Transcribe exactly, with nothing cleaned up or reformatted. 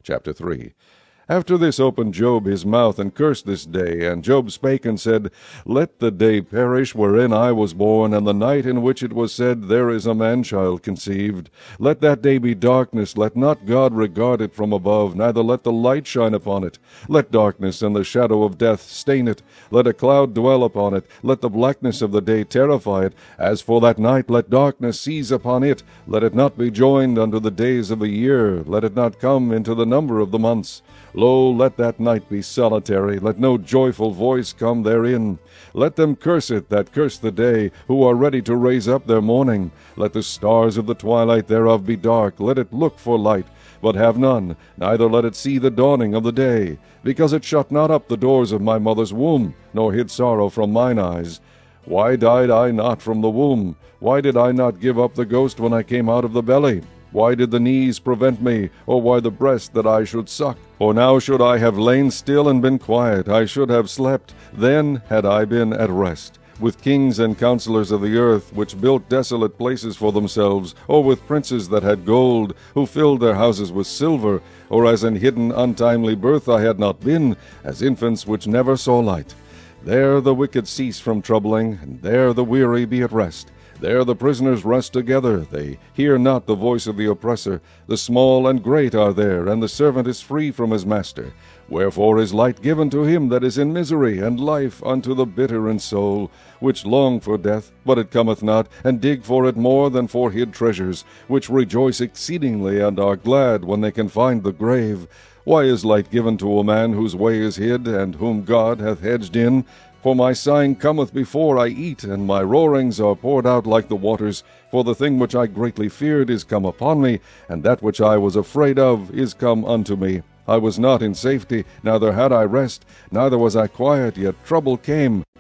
Chapter three. After this opened Job his mouth, and cursed this day. And Job spake and said, Let the day perish wherein I was born, and the night in which it was said, There is a man-child conceived. Let that day be darkness, let not God regard it from above, neither let the light shine upon it. Let darkness and the shadow of death stain it. Let a cloud dwell upon it. Let the blackness of the day terrify it. As for that night, let darkness seize upon it. Let it not be joined unto the days of the year. Let it not come into the number of the months. Lo, let that night be solitary, let no joyful voice come therein. Let them curse it that curse the day, who are ready to raise up their mourning. Let the stars of the twilight thereof be dark, let it look for light, but have none, neither let it see the dawning of the day. Because it shut not up the doors of my mother's womb, nor hid sorrow from mine eyes. Why died I not from the womb? Why did I not give up the ghost when I came out of the belly? Why did the knees prevent me, or why the breast that I should suck? For now should I have lain still and been quiet, I should have slept, then had I been at rest. With kings and counselors of the earth, which built desolate places for themselves, or with princes that had gold, who filled their houses with silver, or as in hidden untimely birth I had not been, as infants which never saw light. There the wicked cease from troubling, and there the weary be at rest. There the prisoners rest together, they hear not the voice of the oppressor. The small and great are there, and the servant is free from his master. Wherefore is light given to him that is in misery, and life unto the bitter in soul, which long for death, but it cometh not, and dig for it more than for hid treasures, which rejoice exceedingly, and are glad when they can find the grave. Why is light given to a man whose way is hid, and whom God hath hedged in? For my sighing cometh before I eat, and my roarings are poured out like the waters. For the thing which I greatly feared is come upon me, and that which I was afraid of is come unto me. I was not in safety, neither had I rest, neither was I quiet, yet trouble came.